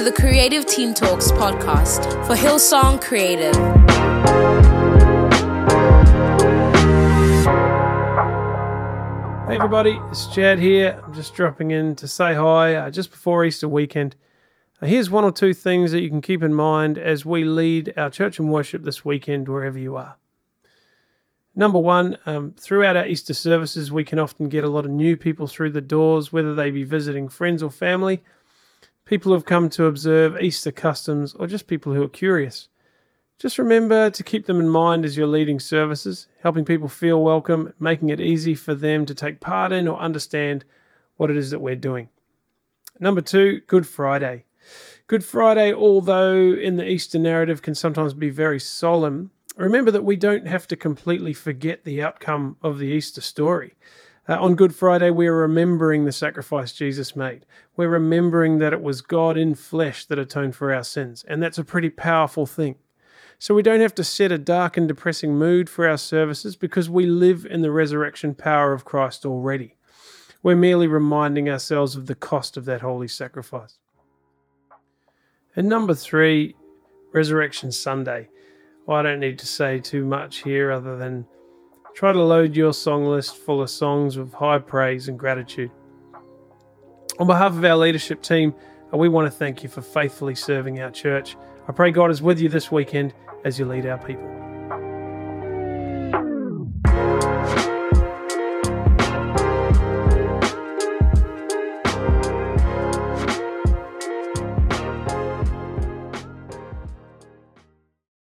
the Creative Teen Talks podcast for Hillsong Creative. Hey everybody, it's Chad here. I'm just dropping in to say hi just before Easter weekend. Here's one or two things that you can keep in mind as we lead our church and worship this weekend wherever you are. Number one, throughout our Easter services, we can often get a lot of new people through the doors, whether they be visiting friends or family, people who have come to observe Easter customs, or just people who are curious. Just remember to keep them in mind as you're leading services, helping people feel welcome, making it easy for them to take part in or understand what it is that we're doing. Number two, Good Friday. Good Friday, although in the Easter narrative can sometimes be very solemn, remember that we don't have to completely forget the outcome of the Easter story. On Good Friday, we're remembering the sacrifice Jesus made. We're remembering that it was God in flesh that atoned for our sins, and that's a pretty powerful thing. So we don't have to set a dark and depressing mood for our services because we live in the resurrection power of Christ already. We're merely reminding ourselves of the cost of that holy sacrifice. And number three, Resurrection Sunday. Well, I don't need to say too much here other than try to load your song list full of songs of high praise and gratitude. On behalf of our leadership team, we want to thank you for faithfully serving our church. I pray God is with you this weekend as you lead our people.